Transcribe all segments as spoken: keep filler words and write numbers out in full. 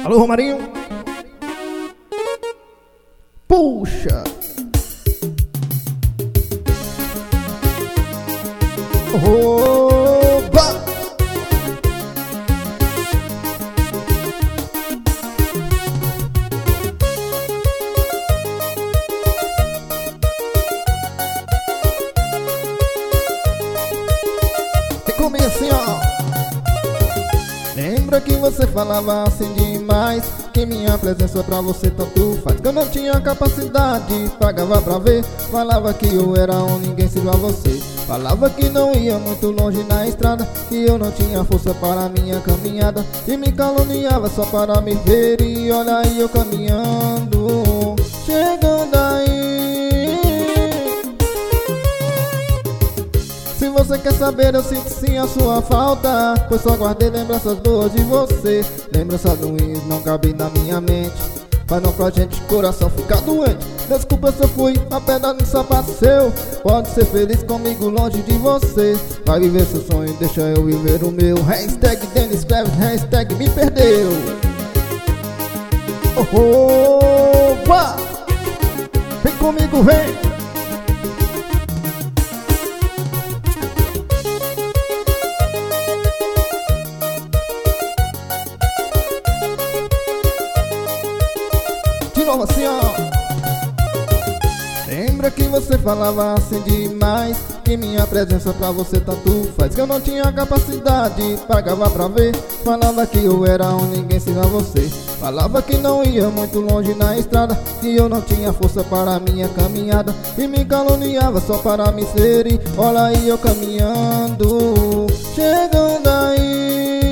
Alô, Romarinho. Puxa. Oba. E comigo assim, ó. Lembra que você falava assim demais, que minha presença pra você tanto faz, que eu não tinha capacidade, pagava pra ver. Falava que eu era um ninguém igual a você. Falava que não ia muito longe na estrada, que eu não tinha força para minha caminhada, e me caluniava só para me ver. E olha aí eu caminhando, chegando aí. Se você quer saber, eu sinto sim a sua falta, pois só guardei lembranças boas de você. Lembranças ruins não cabem na minha mente, mas não pra gente coração ficar doente. Desculpa se eu fui a pedra no sapato seu, pode ser feliz comigo longe de você. Vai viver seu sonho, deixa eu viver o meu. Hashtag Denis Cleves, hashtag me perdeu. Oba! Vem comigo, vem! De novo assim, ó. Lembra que você falava assim demais, que minha presença pra você tanto faz, que eu não tinha capacidade, pagava pra ver. Falava que eu era um ninguém sem a você. Falava que não ia muito longe na estrada, que eu não tinha força para minha caminhada, e me caluniava só para me ser. E olha aí eu caminhando, chegando aí.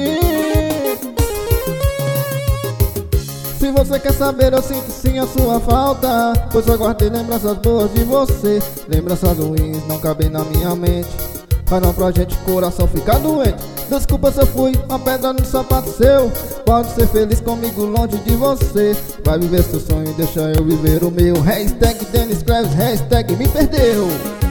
Se você quer saber, eu sinto sim a sua falta, pois eu guardei lembranças boas de você. Lembranças ruins não cabem na minha mente, mas não pra gente coração ficar doente. Desculpa se eu fui uma pedra no sapato seu, pode ser feliz comigo longe de você. Vai viver seu sonho, deixa eu viver o meu. Hashtag Denis Cleves, hashtag me perdeu.